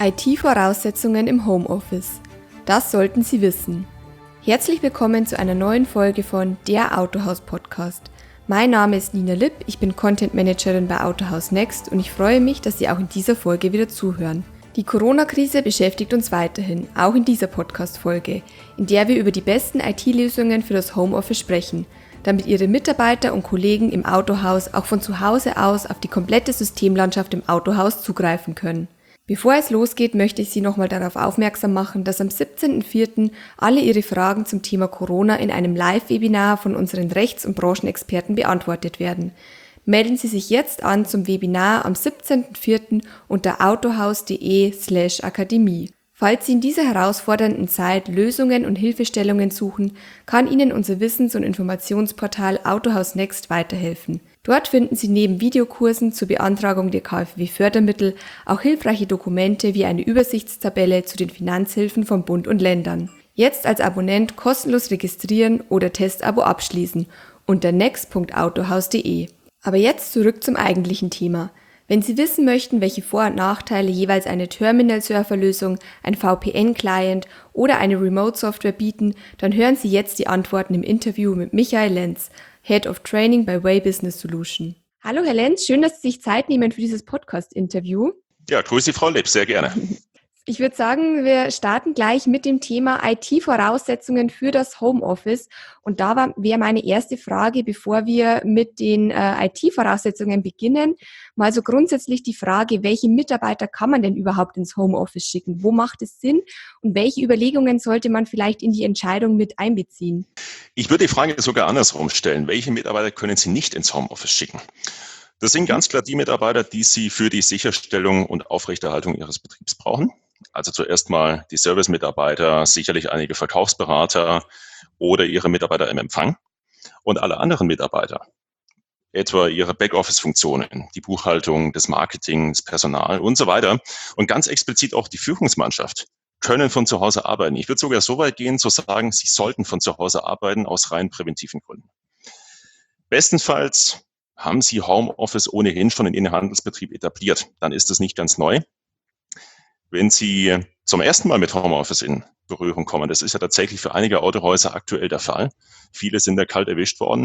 IT-Voraussetzungen im Homeoffice. Das sollten Sie wissen. Herzlich willkommen zu einer neuen Folge von Der Autohaus Podcast. Mein Name ist Nina Lipp, ich bin Content Managerin bei Autohaus Next und ich freue mich, dass Sie auch in dieser Folge wieder zuhören. Die Corona-Krise beschäftigt uns weiterhin, auch in dieser Podcast-Folge, in der wir über die besten IT-Lösungen für das Homeoffice sprechen, damit Ihre Mitarbeiter und Kollegen im Autohaus auch von zu Hause aus auf die komplette Systemlandschaft im Autohaus zugreifen können. Bevor es losgeht, möchte ich Sie nochmal darauf aufmerksam machen, dass am 17.04. alle Ihre Fragen zum Thema Corona in einem Live-Webinar von unseren Rechts- und Branchenexperten beantwortet werden. Melden Sie sich jetzt an zum Webinar am 17.04. unter autohaus.de/akademie. Falls Sie in dieser herausfordernden Zeit Lösungen und Hilfestellungen suchen, kann Ihnen unser Wissens- und Informationsportal Autohaus Next weiterhelfen. Dort finden Sie neben Videokursen zur Beantragung der KfW-Fördermittel auch hilfreiche Dokumente wie eine Übersichtstabelle zu den Finanzhilfen von Bund und Ländern. Jetzt als Abonnent kostenlos registrieren oder Testabo abschließen unter next.autohaus.de. Aber jetzt zurück zum eigentlichen Thema. Wenn Sie wissen möchten, welche Vor- und Nachteile jeweils eine Terminal-Surfer-Lösung, ein VPN-Client oder eine Remote-Software bieten, dann hören Sie jetzt die Antworten im Interview mit Michael Lenz, Head of Training bei Way Business Solution. Hallo Herr Lenz, schön, dass Sie sich Zeit nehmen für dieses Podcast-Interview. Ja, grüße Sie, Frau Lipp, sehr gerne. Ich würde sagen, wir starten gleich mit dem Thema IT-Voraussetzungen für das Homeoffice. Und da wäre meine erste Frage, bevor wir mit den IT-Voraussetzungen beginnen, mal so grundsätzlich die Frage, welche Mitarbeiter kann man denn überhaupt ins Homeoffice schicken? Wo macht es Sinn? Und welche Überlegungen sollte man vielleicht in die Entscheidung mit einbeziehen? Ich würde die Frage sogar andersrum stellen. Welche Mitarbeiter können Sie nicht ins Homeoffice schicken? Das sind ganz klar die Mitarbeiter, die Sie für die Sicherstellung und Aufrechterhaltung Ihres Betriebs brauchen. Also zuerst mal die Service-Mitarbeiter, sicherlich einige Verkaufsberater oder Ihre Mitarbeiter im Empfang und alle anderen Mitarbeiter, etwa Ihre Backoffice-Funktionen, die Buchhaltung, das Marketing, das Personal und so weiter und ganz explizit auch die Führungsmannschaft können von zu Hause arbeiten. Ich würde sogar so weit gehen, zu sagen, sie sollten von zu Hause arbeiten aus rein präventiven Gründen. Bestenfalls haben Sie Homeoffice ohnehin schon in Ihrem Handelsbetrieb etabliert. Dann ist es nicht ganz neu. Wenn Sie zum ersten Mal mit Homeoffice in Berührung kommen, das ist ja tatsächlich für einige Autohäuser aktuell der Fall, viele sind da kalt erwischt worden,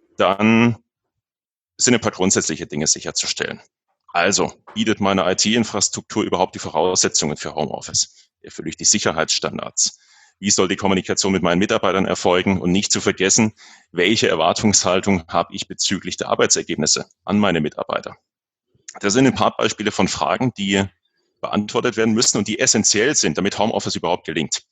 dann sind ein paar grundsätzliche Dinge sicherzustellen. Also, bietet meine IT-Infrastruktur überhaupt die Voraussetzungen für Homeoffice? Erfülle ich die Sicherheitsstandards? Wie soll die Kommunikation mit meinen Mitarbeitern erfolgen? Und nicht zu vergessen, welche Erwartungshaltung habe ich bezüglich der Arbeitsergebnisse an meine Mitarbeiter? Das sind ein paar Beispiele von Fragen, die beantwortet werden müssen und die essentiell sind, damit Homeoffice überhaupt gelingt.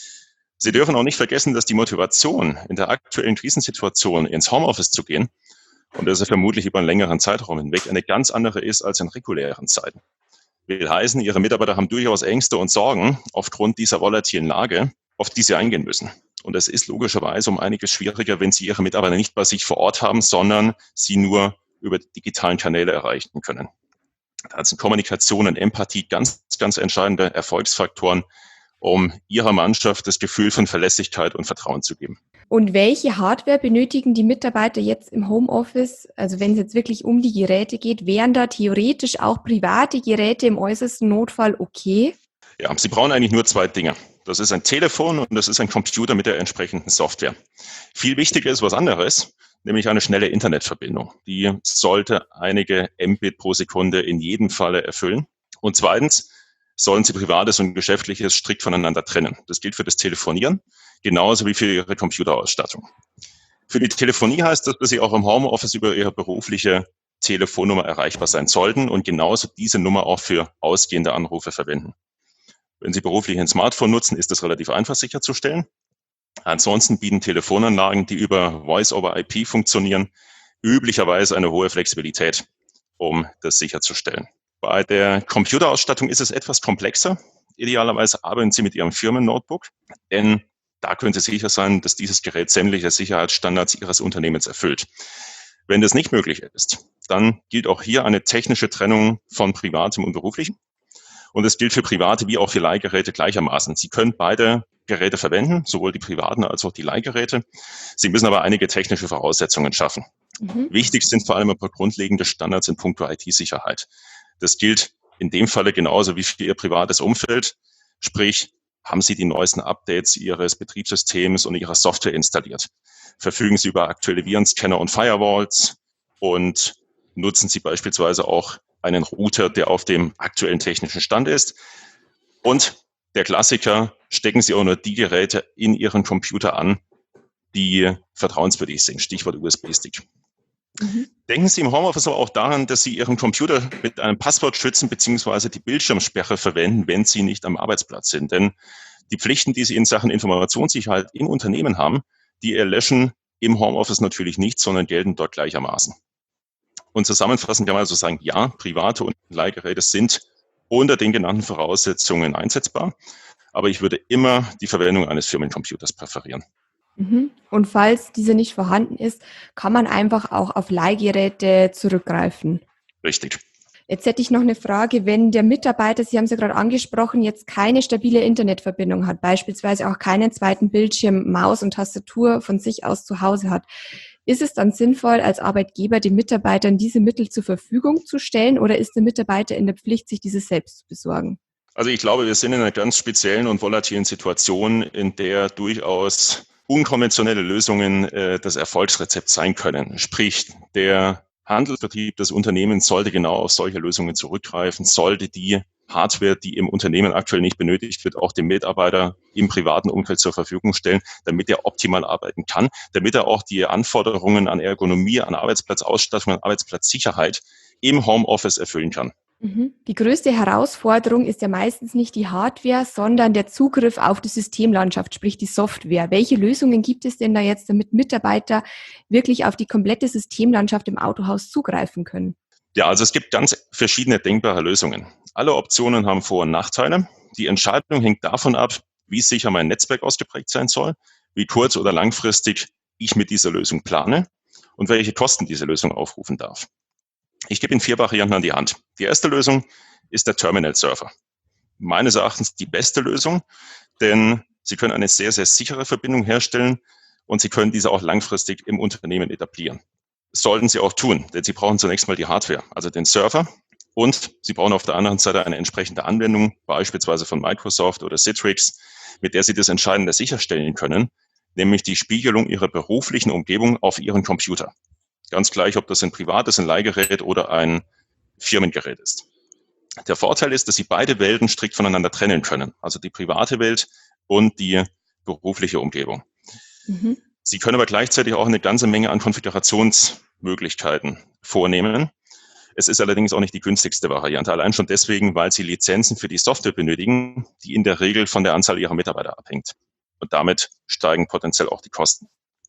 Sie dürfen auch nicht vergessen, dass die Motivation in der aktuellen Krisensituation ins Homeoffice zu gehen, und das ist vermutlich über einen längeren Zeitraum hinweg, eine ganz andere ist als in regulären Zeiten. Will heißen, Ihre Mitarbeiter haben durchaus Ängste und Sorgen aufgrund dieser volatilen Lage, auf die sie eingehen müssen. Und das ist logischerweise um einiges schwieriger, wenn Sie Ihre Mitarbeiter nicht bei sich vor Ort haben, sondern sie nur über die digitalen Kanäle erreichen können. Da sind Kommunikation und Empathie ganz, ganz entscheidende Erfolgsfaktoren, um Ihrer Mannschaft das Gefühl von Verlässlichkeit und Vertrauen zu geben. Und welche Hardware benötigen die Mitarbeiter jetzt im Homeoffice? Also wenn es jetzt wirklich um die Geräte geht, wären da theoretisch auch private Geräte im äußersten Notfall okay? Ja, Sie brauchen eigentlich nur zwei Dinge. Das ist ein Telefon und das ist ein Computer mit der entsprechenden Software. Viel wichtiger ist was anderes, nämlich eine schnelle Internetverbindung. Die sollte einige Mbit pro Sekunde in jedem Falle erfüllen. Und zweitens sollen Sie Privates und Geschäftliches strikt voneinander trennen. Das gilt für das Telefonieren, genauso wie für Ihre Computerausstattung. Für die Telefonie heißt das, dass Sie auch im Homeoffice über Ihre berufliche Telefonnummer erreichbar sein sollten und genauso diese Nummer auch für ausgehende Anrufe verwenden. Wenn Sie beruflich ein Smartphone nutzen, ist das relativ einfach sicherzustellen. Ansonsten bieten Telefonanlagen, die über Voice-over-IP funktionieren, üblicherweise eine hohe Flexibilität, um das sicherzustellen. Bei der Computerausstattung ist es etwas komplexer. Idealerweise arbeiten Sie mit Ihrem Firmen-Notebook, denn da können Sie sicher sein, dass dieses Gerät sämtliche Sicherheitsstandards Ihres Unternehmens erfüllt. Wenn das nicht möglich ist, dann gilt auch hier eine technische Trennung von Privatem und Beruflichem. Und es gilt für private wie auch für Leihgeräte gleichermaßen. Sie können beide Geräte verwenden, sowohl die privaten als auch die Leihgeräte. Sie müssen aber einige technische Voraussetzungen schaffen. Wichtig sind vor allem ein paar grundlegende Standards in puncto IT-Sicherheit. Das gilt In dem Falle genauso wie für Ihr privates Umfeld. Sprich, haben Sie die neuesten Updates Ihres Betriebssystems und Ihrer Software installiert? Verfügen Sie über aktuelle Virenscanner und Firewalls und nutzen Sie beispielsweise auch einen Router, der auf dem aktuellen technischen Stand ist? Und der Klassiker, stecken Sie auch nur die Geräte in Ihren Computer an, die vertrauenswürdig sind. Stichwort USB-Stick. Denken Sie im Homeoffice aber auch daran, dass Sie Ihren Computer mit einem Passwort schützen bzw. die Bildschirmsperre verwenden, wenn Sie nicht am Arbeitsplatz sind. Denn die Pflichten, die Sie in Sachen Informationssicherheit im Unternehmen haben, die erlöschen im Homeoffice natürlich nicht, sondern gelten dort gleichermaßen. Und zusammenfassend kann man also sagen, ja, private und Leihgeräte sind unter den genannten Voraussetzungen einsetzbar, aber ich würde immer die Verwendung eines Firmencomputers präferieren. Und falls diese nicht vorhanden ist, kann man einfach auch auf Leihgeräte zurückgreifen. Richtig. Jetzt hätte ich noch eine Frage, wenn der Mitarbeiter, Sie haben es ja gerade angesprochen, jetzt keine stabile Internetverbindung hat, beispielsweise auch keinen zweiten Bildschirm, Maus und Tastatur von sich aus zu Hause hat, ist es dann sinnvoll, als Arbeitgeber den Mitarbeitern diese Mittel zur Verfügung zu stellen oder ist der Mitarbeiter in der Pflicht, sich diese selbst zu besorgen? Also ich glaube, wir sind in einer ganz speziellen und volatilen Situation, in der durchaus unkonventionelle Lösungen das Erfolgsrezept sein können. Sprich, der Handelsbetrieb des Unternehmens sollte genau auf solche Lösungen zurückgreifen, sollte die Hardware, die im Unternehmen aktuell nicht benötigt wird, auch dem Mitarbeiter im privaten Umfeld zur Verfügung stellen, damit er optimal arbeiten kann, damit er auch die Anforderungen an Ergonomie, an Arbeitsplatzausstattung, an Arbeitsplatzsicherheit im Homeoffice erfüllen kann. Die größte Herausforderung ist ja meistens nicht die Hardware, sondern der Zugriff auf die Systemlandschaft, sprich die Software. Welche Lösungen gibt es denn da jetzt, damit Mitarbeiter wirklich auf die komplette Systemlandschaft im Autohaus zugreifen können? Ja, also es gibt ganz verschiedene denkbare Lösungen. Alle Optionen haben Vor- und Nachteile. Die Entscheidung hängt davon ab, wie sicher mein Netzwerk ausgeprägt sein soll, wie kurz- oder langfristig ich mit dieser Lösung plane und welche Kosten diese Lösung aufrufen darf. Ich gebe Ihnen 4 Varianten an die Hand. Die erste Lösung ist der Terminal-Server. Meines Erachtens die beste Lösung, denn Sie können eine sehr, sehr sichere Verbindung herstellen und Sie können diese auch langfristig im Unternehmen etablieren. Das sollten Sie auch tun, denn Sie brauchen zunächst mal die Hardware, also den Server, und Sie brauchen auf der anderen Seite eine entsprechende Anwendung, beispielsweise von Microsoft oder Citrix, mit der Sie das Entscheidende sicherstellen können, nämlich die Spiegelung Ihrer beruflichen Umgebung auf Ihren Computer. Ganz gleich, ob das ein privates, ein Leihgerät oder ein Firmengerät ist. Der Vorteil ist, dass Sie beide Welten strikt voneinander trennen können, also die private Welt und die berufliche Umgebung. Sie können aber gleichzeitig auch eine ganze Menge an Konfigurationsmöglichkeiten vornehmen. Es ist allerdings auch nicht die günstigste Variante, allein schon deswegen, weil Sie Lizenzen für die Software benötigen, die in der Regel von der Anzahl Ihrer Mitarbeiter abhängt. Und damit steigen potenziell auch die Kosten.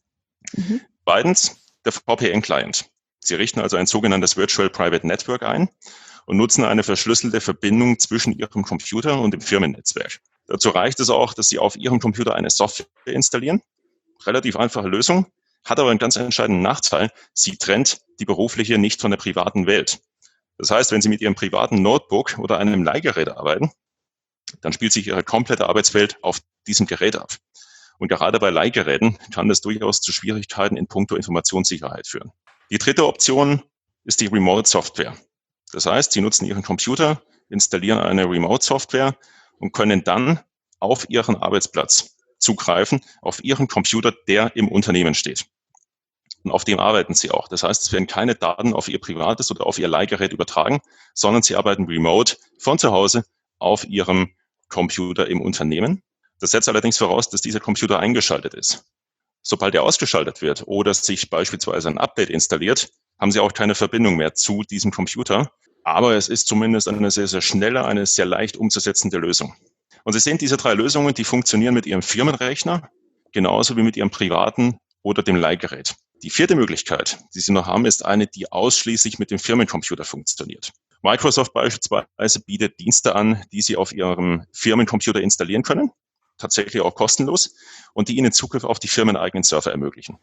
Zweitens, der VPN-Client. Sie richten also ein sogenanntes Virtual Private Network ein und nutzen eine verschlüsselte Verbindung zwischen Ihrem Computer und dem Firmennetzwerk. Dazu reicht es auch, dass Sie auf Ihrem Computer eine Software installieren. Relativ einfache Lösung, hat aber einen ganz entscheidenden Nachteil. Sie trennt die berufliche nicht von der privaten Welt. Das heißt, wenn Sie mit Ihrem privaten Notebook oder einem Leihgerät arbeiten, dann spielt sich Ihre komplette Arbeitswelt auf diesem Gerät ab. Und gerade bei Leihgeräten kann das durchaus zu Schwierigkeiten in puncto Informationssicherheit führen. Die dritte Option ist die Remote-Software. Das heißt, Sie nutzen Ihren Computer, installieren eine Remote-Software und können dann auf Ihren Arbeitsplatz zugreifen, auf Ihren Computer, der im Unternehmen steht. Und auf dem arbeiten Sie auch. Das heißt, es werden keine Daten auf Ihr privates oder auf Ihr Leihgerät übertragen, sondern Sie arbeiten remote von zu Hause auf Ihrem Computer im Unternehmen. Das setzt allerdings voraus, dass dieser Computer eingeschaltet ist. Sobald er ausgeschaltet wird oder sich beispielsweise ein Update installiert, haben Sie auch keine Verbindung mehr zu diesem Computer. Aber es ist zumindest eine sehr, sehr schnelle, eine sehr leicht umzusetzende Lösung. Und Sie sehen, diese 3 Lösungen, die funktionieren mit Ihrem Firmenrechner, genauso wie mit Ihrem privaten oder dem Leihgerät. Die 4. Möglichkeit, die Sie noch haben, ist eine, die ausschließlich mit dem Firmencomputer funktioniert. Microsoft beispielsweise bietet Dienste an, die Sie auf Ihrem Firmencomputer installieren können, tatsächlich auch kostenlos, und die Ihnen Zugriff auf die firmeneigenen Server ermöglichen.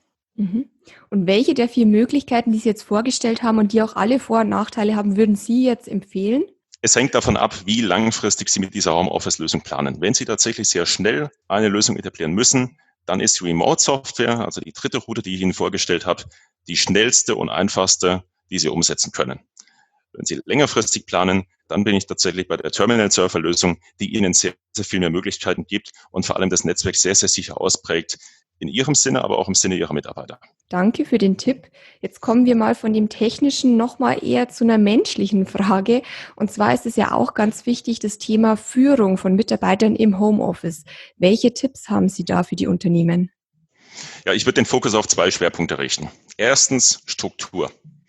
Und welche der 4 Möglichkeiten, die Sie jetzt vorgestellt haben und die auch alle Vor- und Nachteile haben, würden Sie jetzt empfehlen? Es hängt davon ab, wie langfristig Sie mit dieser Homeoffice-Lösung planen. Wenn Sie tatsächlich sehr schnell eine Lösung etablieren müssen, dann ist die Remote-Software, also die dritte Route, die ich Ihnen vorgestellt habe, die schnellste und einfachste, die Sie umsetzen können. Wenn Sie längerfristig planen, dann bin ich tatsächlich bei der Terminal-Surfer-Lösung, die Ihnen sehr, sehr viel mehr Möglichkeiten gibt und vor allem das Netzwerk sehr, sehr sicher ausprägt, in Ihrem Sinne, aber auch im Sinne Ihrer Mitarbeiter. Danke für den Tipp. Jetzt kommen wir mal von dem Technischen nochmal eher zu einer menschlichen Frage. Und zwar ist es ja auch ganz wichtig, das Thema Führung von Mitarbeitern im Homeoffice. Welche Tipps haben Sie da für die Unternehmen? Ja, ich würde den Fokus auf 2 Schwerpunkte richten. Erstens Struktur.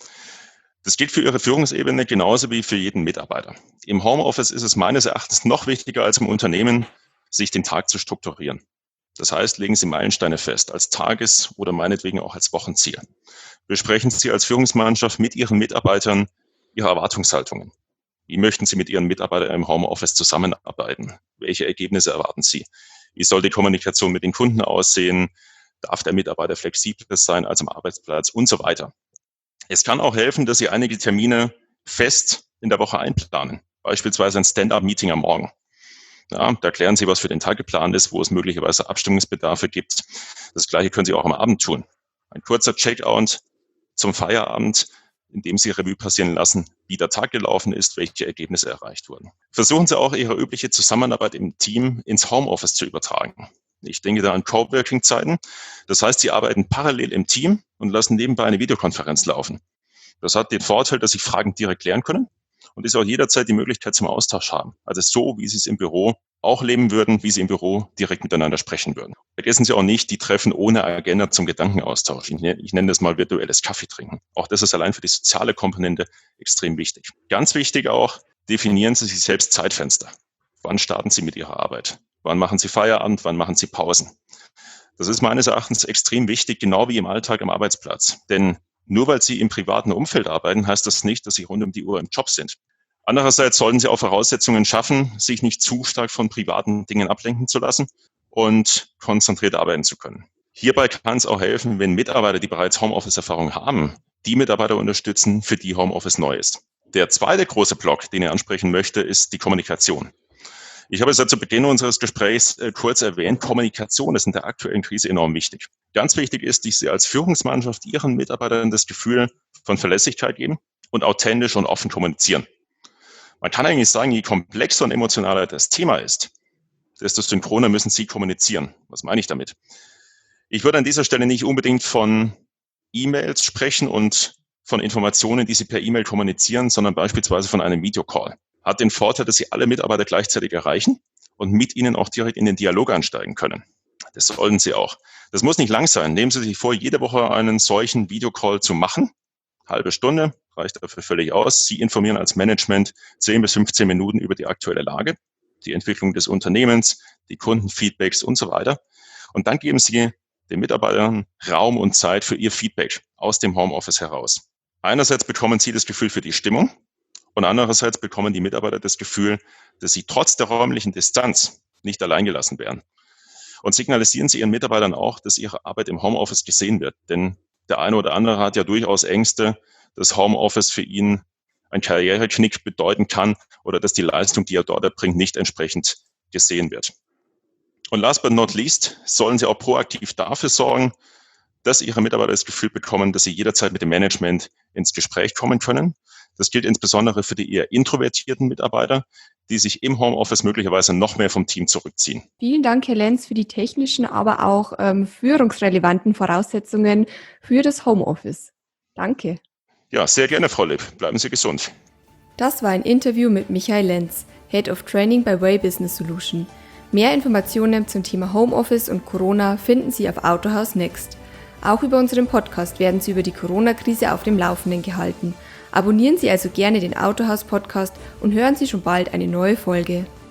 Das gilt für Ihre Führungsebene genauso wie für jeden Mitarbeiter. Im Homeoffice ist es meines Erachtens noch wichtiger als im Unternehmen, sich den Tag zu strukturieren. Das heißt, legen Sie Meilensteine fest als Tages- oder meinetwegen auch als Wochenziel. Besprechen Sie als Führungsmannschaft mit Ihren Mitarbeitern Ihre Erwartungshaltungen. Wie möchten Sie mit Ihren Mitarbeitern im Homeoffice zusammenarbeiten? Welche Ergebnisse erwarten Sie? Wie soll die Kommunikation mit den Kunden aussehen? Darf der Mitarbeiter flexibler sein als am Arbeitsplatz und so weiter? Es kann auch helfen, dass Sie einige Termine fest in der Woche einplanen. Beispielsweise ein Stand-up-Meeting am Morgen. Ja, da klären Sie, was für den Tag geplant ist, wo es möglicherweise Abstimmungsbedarfe gibt. Das Gleiche können Sie auch am Abend tun. Ein kurzer Check-out zum Feierabend, in dem Sie Revue passieren lassen, wie der Tag gelaufen ist, welche Ergebnisse erreicht wurden. Versuchen Sie auch, Ihre übliche Zusammenarbeit im Team ins Homeoffice zu übertragen. Ich denke da an Coworking-Zeiten. Das heißt, Sie arbeiten parallel im Team und lassen nebenbei eine Videokonferenz laufen. Das hat den Vorteil, dass Sie Fragen direkt klären können und ist auch jederzeit die Möglichkeit zum Austausch haben. Also so, wie Sie es im Büro auch leben würden, wie Sie im Büro direkt miteinander sprechen würden. Vergessen Sie auch nicht die Treffen ohne Agenda zum Gedankenaustausch. Ich nenne das mal virtuelles Kaffee trinken. Auch das ist allein für die soziale Komponente extrem wichtig. Ganz wichtig auch, definieren Sie sich selbst Zeitfenster. Wann starten Sie mit Ihrer Arbeit? Wann machen Sie Feierabend? Wann machen Sie Pausen? Das ist meines Erachtens extrem wichtig, genau wie im Alltag am Arbeitsplatz. Denn nur weil Sie im privaten Umfeld arbeiten, heißt das nicht, dass Sie rund um die Uhr im Job sind. Andererseits sollten Sie auch Voraussetzungen schaffen, sich nicht zu stark von privaten Dingen ablenken zu lassen und konzentriert arbeiten zu können. Hierbei kann es auch helfen, wenn Mitarbeiter, die bereits Homeoffice-Erfahrung haben, die Mitarbeiter unterstützen, für die Homeoffice neu ist. Der zweite große Block, den ich ansprechen möchte, ist die Kommunikation. Ich habe es ja zu Beginn unseres Gesprächs kurz erwähnt, Kommunikation ist in der aktuellen Krise enorm wichtig. Ganz wichtig ist, dass Sie als Führungsmannschaft Ihren Mitarbeitern das Gefühl von Verlässlichkeit geben und authentisch und offen kommunizieren. Man kann eigentlich sagen, je komplexer und emotionaler das Thema ist, desto synchroner müssen Sie kommunizieren. Was meine ich damit? Ich würde an dieser Stelle nicht unbedingt von E-Mails sprechen und von Informationen, die Sie per E-Mail kommunizieren, sondern beispielsweise von einem Videocall. Hat den Vorteil, dass Sie alle Mitarbeiter gleichzeitig erreichen und mit ihnen auch direkt in den Dialog einsteigen können. Das sollten Sie auch. Das muss nicht lang sein. Nehmen Sie sich vor, jede Woche einen solchen Videocall zu machen. Halbe Stunde reicht dafür völlig aus. Sie informieren als Management 10 bis 15 Minuten über die aktuelle Lage, die Entwicklung des Unternehmens, die Kundenfeedbacks und so weiter. Und dann geben Sie den Mitarbeitern Raum und Zeit für ihr Feedback aus dem Homeoffice heraus. Einerseits bekommen Sie das Gefühl für die Stimmung und andererseits bekommen die Mitarbeiter das Gefühl, dass sie trotz der räumlichen Distanz nicht allein gelassen werden. Und signalisieren Sie Ihren Mitarbeitern auch, dass Ihre Arbeit im Homeoffice gesehen wird. Denn der eine oder andere hat ja durchaus Ängste, dass Homeoffice für ihn ein Karriereknick bedeuten kann oder dass die Leistung, die er dort erbringt, nicht entsprechend gesehen wird. Und last but not least sollen Sie auch proaktiv dafür sorgen, dass Ihre Mitarbeiter das Gefühl bekommen, dass sie jederzeit mit dem Management ins Gespräch kommen können. Das gilt insbesondere für die eher introvertierten Mitarbeiter, die sich im Homeoffice möglicherweise noch mehr vom Team zurückziehen. Vielen Dank, Herr Lenz, für die technischen, aber auch führungsrelevanten Voraussetzungen für das Homeoffice. Danke. Ja, sehr gerne, Frau Lipp. Bleiben Sie gesund. Das war ein Interview mit Michael Lenz, Head of Training bei Way Business Solution. Mehr Informationen zum Thema Homeoffice und Corona finden Sie auf Autohaus Next. Auch über unseren Podcast werden Sie über die Corona-Krise auf dem Laufenden gehalten. Abonnieren Sie also gerne den Autohaus-Podcast und hören Sie schon bald eine neue Folge.